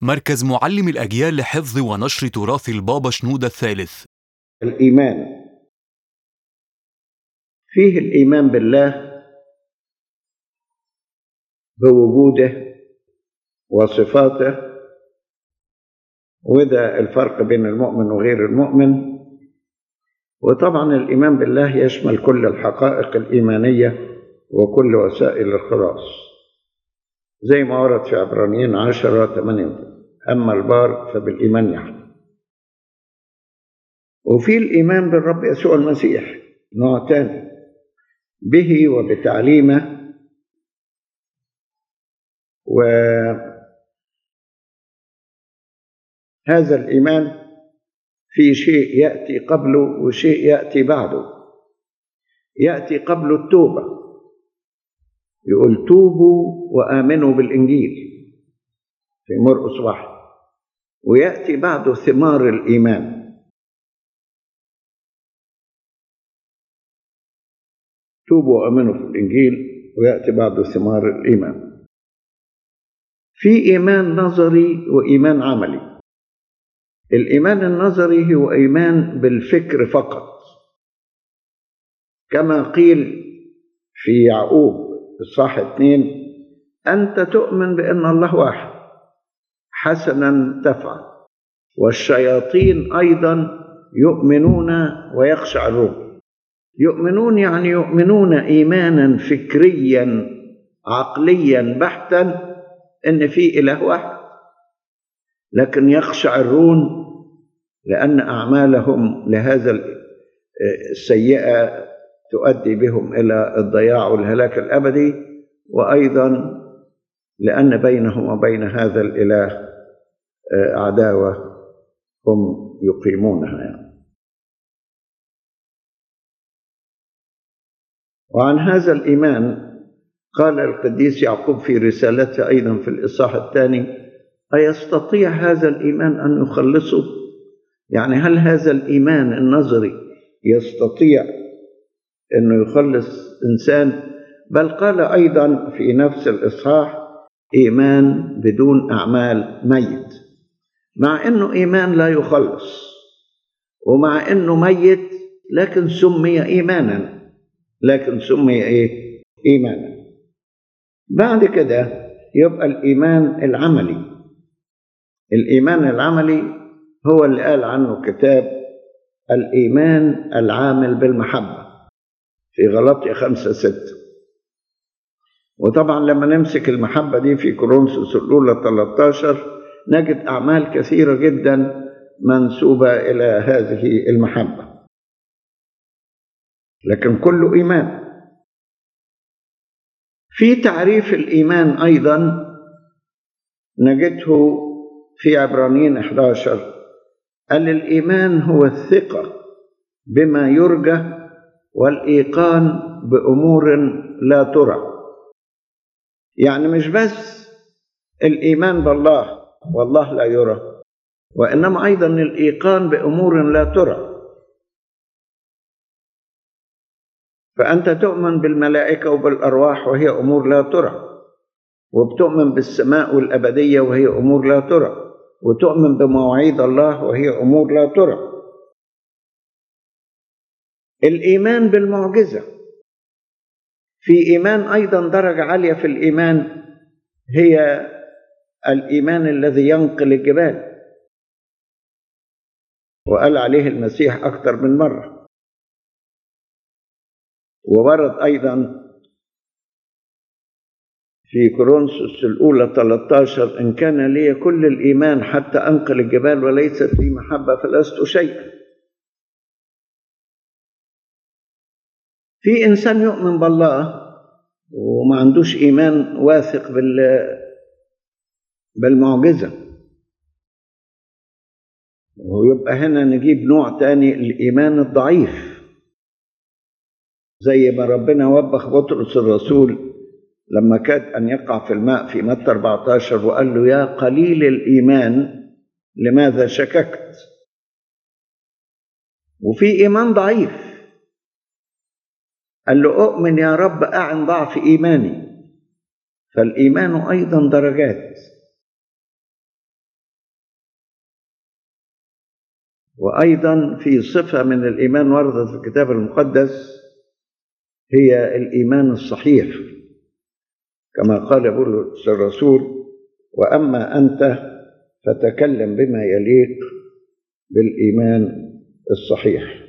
مركز معلم الأجيال لحفظ ونشر تراث البابا شنودة الثالث. الإيمان فيه الإيمان بالله بوجوده وصفاته، وده الفرق بين المؤمن وغير المؤمن. وطبعا الإيمان بالله يشمل كل الحقائق الإيمانية وكل وسائل الخلاص، زي ما ورد في عبرانيين 10:8: أما البار فبالإيمان يحيى. وفي الإيمان بالرب يسوع المسيح نوع تاني، به وبتعليمه، وهذا الإيمان في شيء يأتي قبله وشيء يأتي بعده. يأتي قبله التوبة، يقول توبوا وآمنوا بالإنجيل في مرقس 1. ويأتي بعده ثمار الإيمان، توبوا وآمنوا في الإنجيل، ويأتي بعده ثمار الإيمان. في إيمان نظري وإيمان عملي. الإيمان النظري هو إيمان بالفكر فقط، كما قيل في يعقوب إصحاح 2: أنت تؤمن بأن الله واحد، حسنا تفعل، والشياطين أيضا يؤمنون ويخشعرون. يؤمنون يعني يؤمنون إيمانا فكريا عقليا بحتا إن في إله واحد، لكن يخشعرون لأن أعمالهم لهذا السيئة تؤدي بهم إلى الضياع والهلاك الأبدي، وأيضا لأن بينهم وبين هذا الإله عداوة هم يقيمونها وعن هذا الإيمان قال القديس يعقوب في رسالته أيضا في الإصحاح 2: أيستطيع هذا الإيمان أن يخلصه؟ يعني هل هذا الإيمان النظري يستطيع أنه يخلص إنسان؟ بل قال أيضا في نفس الإصحاح: إيمان بدون أعمال ميت. مع أنه إيمان لا يخلص، ومع أنه ميت، لكن سمي إيمانا. إيمانا. بعد كده يبقى الإيمان العملي. الإيمان العملي هو اللي قال عنه كتاب الإيمان العامل بالمحبة في غلاطيا 5:6. وطبعا لما نمسك المحبة دي في كورنثوس الأولى 13 نجد أعمال كثيرة جدا منسوبة إلى هذه المحبة، لكن كله إيمان. في تعريف الإيمان أيضا نجده في عبرانيين 11: قال الإيمان هو الثقة بما يرجى والإيقان بأمور لا ترى. يعني مش بس الإيمان بالله والله لا يرى، وإنما أيضا الإيقان بأمور لا ترى. فأنت تؤمن بالملائكة وبالأرواح وهي أمور لا ترى، وبتؤمن بالسماء والأبدية وهي أمور لا ترى، وتؤمن بمواعيد الله وهي أمور لا ترى. الإيمان بالمعجزة. في إيمان أيضا درجة عالية في الإيمان، هي الإيمان الذي ينقل الجبال، وقال عليه المسيح أكثر من مرة. وورد أيضا في كورنثوس الأولى 13: إن كان لي كل الإيمان حتى أنقل الجبال وليست لي محبة فلست شيئا. في إنسان يؤمن بالله وما عندوش إيمان واثق بالمعجزة، ويبقى هنا نجيب نوع تاني، الإيمان الضعيف، زي ما ربنا وبخ بطرس الرسول لما كاد أن يقع في الماء في متى 14 وقال له: يا قليل الإيمان لماذا شككت؟ وفي إيمان ضعيف قال له: أؤمن يا رب أعن ضعف إيماني. فالإيمان أيضا درجات. وأيضا في صفة من الإيمان وردت في الكتاب المقدس، هي الإيمان الصحيح، كما قال بولس الرسول: وأما أنت فتكلم بما يليق بالإيمان الصحيح.